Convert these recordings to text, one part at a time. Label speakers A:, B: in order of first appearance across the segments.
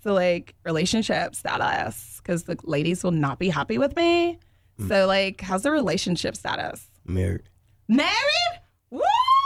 A: So like relationship status, because the ladies will not be happy with me. So like, how's the relationship status?
B: Married.
A: Married? Woo!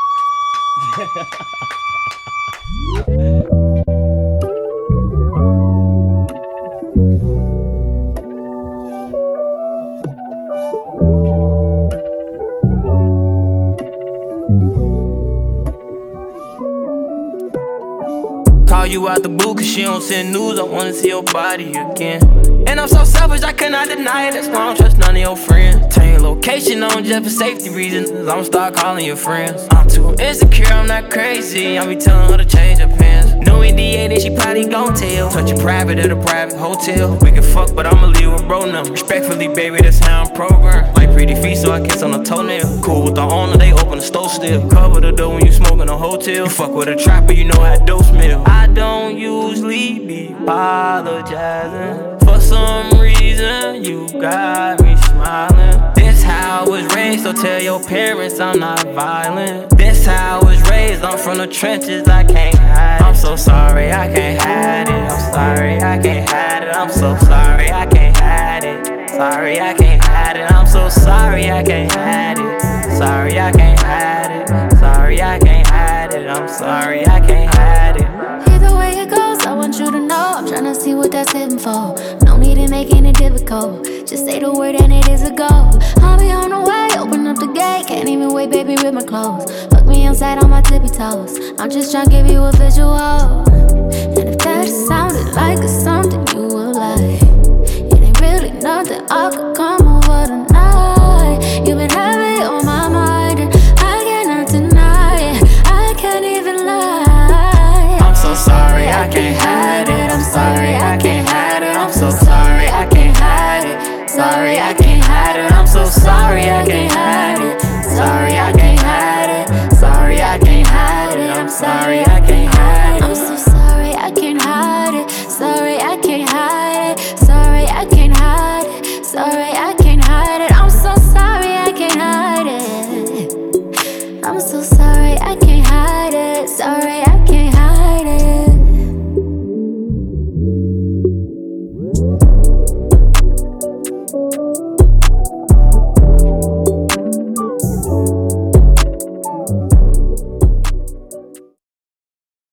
C: Call you out the booth cause she don't send news. I wanna see your body again. And I'm so selfish, I cannot deny it. That's why I don't trust none of your friends. Change location on just for safety reasons. I'ma start calling your friends. I'm too insecure, I'm not crazy. I be telling her to change her pants. No NDA, then she probably gon' tell. Touch it private at a private hotel. We can fuck, but I'ma leave with bro number. Respectfully, baby, that's how I'm programmed. Like pretty feet, so I kiss on the toenail. Cool with the owner, they open the stove still. Cover the door when you smoke in a hotel. You fuck with a trapper, you know how dope smell. I don't usually be apologizing. For some reason, you got me smiling. This how I was raised, so tell your parents I'm not violent. This how I was raised, I'm from the trenches, I can't hide it. I'm so sorry, I can't hide it. I'm sorry, I can't hide it. I'm so sorry, I can't hide it. Sorry, I can't hide it. I'm so sorry, I can't hide it. Sorry, I can't hide it. Sorry, I can't hide it. I'm sorry, I can't hide it.
D: Either way it goes, I want you to know I'm tryna see what that's hitting for. No need in making it difficult. Just say the word and it is a go. I'll be on the way, open up the gate. Can't even wait, baby, rip my clothes. Fuck me inside on my tippy toes. I'm just tryna give you a visual. And if that sounded like a something